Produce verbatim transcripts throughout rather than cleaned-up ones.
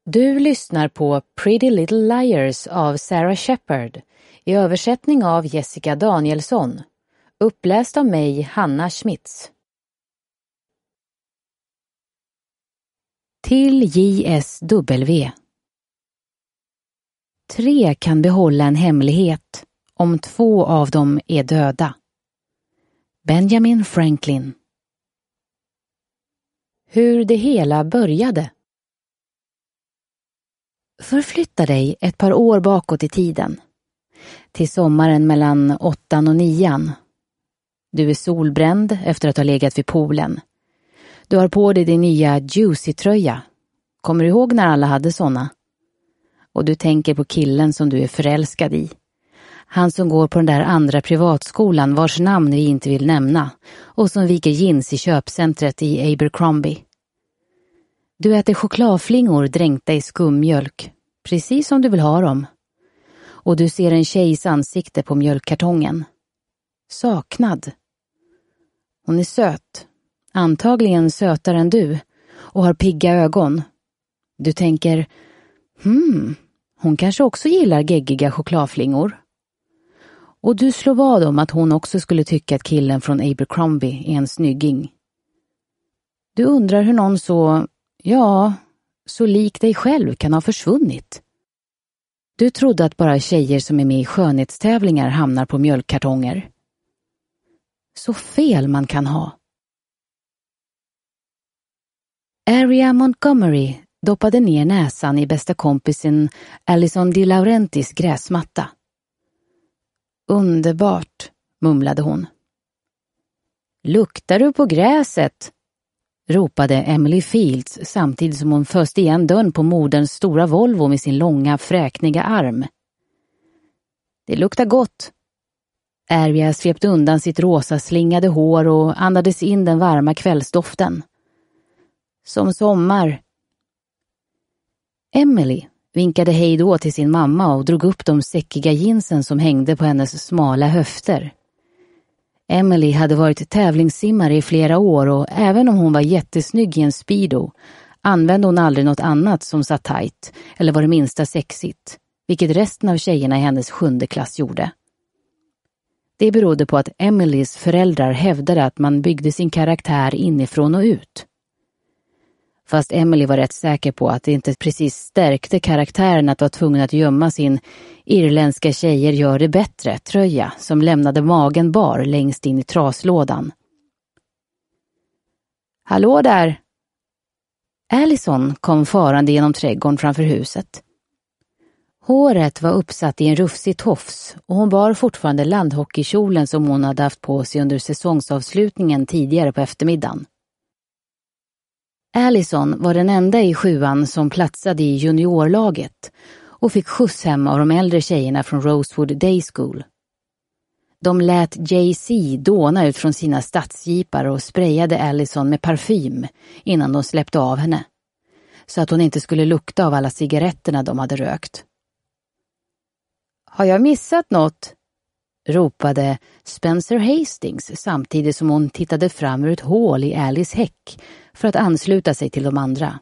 Du lyssnar på Pretty Little Liars av Sarah Shepard i översättning av Jessica Danielsson. Uppläst av mig, Hanna Schmitz. Till J S W. Tre kan behålla en hemlighet om två av dem är döda. Benjamin Franklin. Hur det hela började. Förflytta dig ett par år bakåt i tiden. Till sommaren mellan åttan och nian. Du är solbränd efter att ha legat vid poolen. Du har på dig din nya Juicy-tröja. Kommer du ihåg när alla hade såna? Och du tänker på killen som du är förälskad i. Han som går på den där andra privatskolan vars namn vi inte vill nämna och som viker jeans i köpcentret i Abercrombie. Du äter chokladflingor dränkta i skummjölk, precis som du vill ha dem. Och du ser en tjejs ansikte på mjölkkartongen. Saknad. Hon är söt, antagligen sötare än du, och har pigga ögon. Du tänker, hmm, hon kanske också gillar geggiga chokladflingor. Och du slår vad om att hon också skulle tycka att killen från Abercrombie är en snygging. Du undrar hur någon så, ja, så lik dig själv kan ha försvunnit. Du trodde att bara tjejer som är med i skönhetstävlingar hamnar på mjölkkartonger. Så fel man kan ha. Aria Montgomery doppade ner näsan i bästa kompisen Alison De Laurentis gräsmatta. Underbart, mumlade hon. Luktar du på gräset? Ropade Emily Fields samtidigt som hon föste igen dörren på moderns stora Volvo med sin långa, fräkniga arm. Det luktar gott. Aria svepte undan sitt rosa slingade hår och andades in den varma kvällsdoften. Som sommar. Emily vinkade hej då till sin mamma och drog upp de säckiga jeansen som hängde på hennes smala höfter. Emily hade varit tävlingssimmare i flera år och även om hon var jättesnygg i en speedo använde hon aldrig något annat som satt tajt eller var det minsta sexigt, vilket resten av tjejerna i hennes sjunde klass gjorde. Det berodde på att Emilys föräldrar hävdade att man byggde sin karaktär inifrån och ut. Fast Emily var rätt säker på att det inte precis stärkte karaktären att vara tvungen att gömma sin irländska tjejer gör det bättre tröja som lämnade magen bar längst in i traslådan. Hallå där! Allison kom farande genom trädgården framför huset. Håret var uppsatt i en rufsig tofs och hon bar fortfarande landhockeykjolen som hon hade haft på sig under säsongsavslutningen tidigare på eftermiddagen. Allison var den enda i sjuan som platsade i juniorlaget och fick skjuts hem av de äldre tjejerna från Rosewood Day School. De lät J C dåna ut från sina stadsjeepar och sprayade Allison med parfym innan de släppte av henne, så att hon inte skulle lukta av alla cigaretterna de hade rökt. Har jag missat något? Ropade Spencer Hastings samtidigt som hon tittade fram ur ett hål i Alice häck för att ansluta sig till de andra.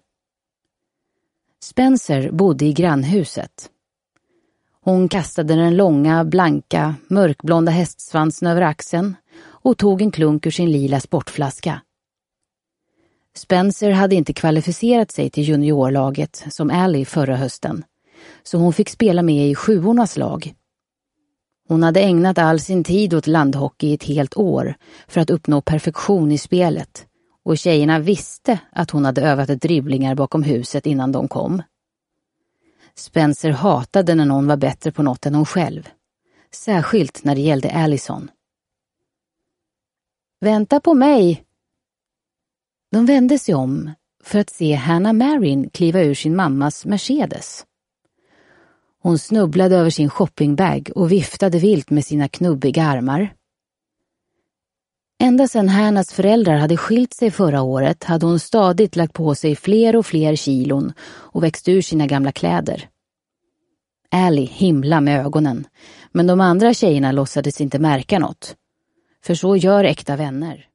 Spencer bodde i grannhuset. Hon kastade den långa, blanka, mörkblonda hästsvansen över axeln och tog en klunk ur sin lila sportflaska. Spencer hade inte kvalificerat sig till juniorlaget som Allie förra hösten, så hon fick spela med i sjuornas lag. Hon hade ägnat all sin tid åt landhockey i ett helt år för att uppnå perfektion i spelet. Och tjejerna visste att hon hade övat dribblingar bakom huset innan de kom. Spencer hatade när någon var bättre på något än hon själv. Särskilt när det gällde Allison. Vänta på mig! De vände sig om för att se Hannah Marin kliva ur sin mammas Mercedes. Hon snubblade över sin shoppingbag och viftade vilt med sina knubbiga armar. Ända sedan Hannahs föräldrar hade skilt sig förra året hade hon stadigt lagt på sig fler och fler kilon och växt ur sina gamla kläder. Allie himla med ögonen, men de andra tjejerna låtsades inte märka något. För så gör äkta vänner.